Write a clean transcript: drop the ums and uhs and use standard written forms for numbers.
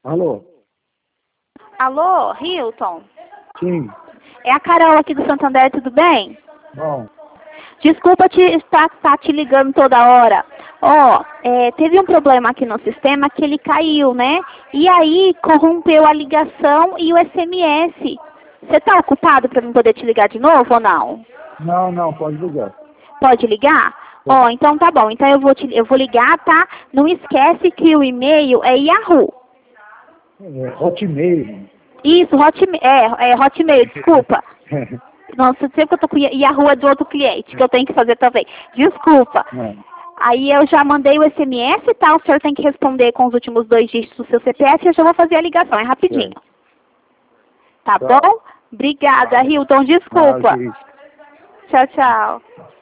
Alô? Alô, Hilton? Sim. É a Carol aqui do Santander, tudo bem? Bom. Desculpa estar te ligando toda hora. Teve um problema aqui no sistema que ele caiu, né? E aí corrompeu a ligação e o SMS. Você tá ocupado para mim poder te ligar de novo ou não? Não, pode ligar. Pode ligar? Então tá bom. Então eu vou ligar, tá? Não esquece que o e-mail é Yahoo. Hotmail. Isso, Hotmail, desculpa. Nossa, sempre que eu tô com Yahoo é do outro cliente, que eu tenho que fazer também. Desculpa. Aí eu já mandei o SMS, tá? O senhor tem que responder com os últimos 2 dígitos do seu CPF e eu já vou fazer a ligação, é rapidinho. Tá bom? Obrigada, Hilton, desculpa. Tchau, tchau.